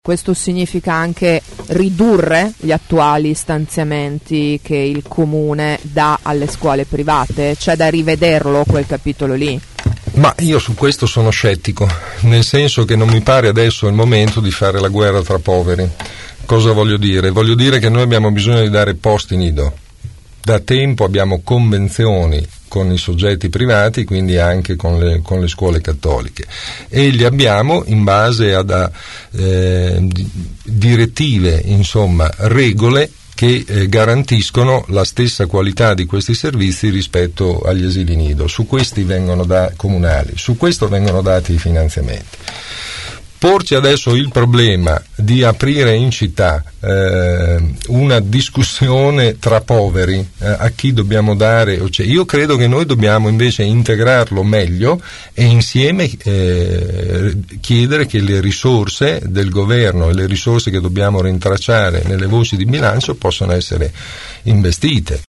Questo significa anche ridurre gli attuali stanziamenti che il comune dà alle scuole private? C'è da rivederlo quel capitolo lì? Ma io su questo sono scettico, nel senso che non mi pare adesso il momento di fare la guerra tra poveri. Cosa voglio dire? Voglio dire che noi abbiamo bisogno di dare posti nido. Da tempo abbiamo convenzioni con i soggetti privati, quindi anche con le scuole cattoliche, e li abbiamo in base a direttive, insomma regole che garantiscono la stessa qualità di questi servizi rispetto agli asili nido. Su questi comunali, su questo vengono dati i finanziamenti. Porci adesso il problema di aprire in città una discussione tra poveri, a chi dobbiamo dare, io credo che noi dobbiamo invece integrarlo meglio e insieme chiedere che le risorse del governo e le risorse che dobbiamo rintracciare nelle voci di bilancio possano essere investite.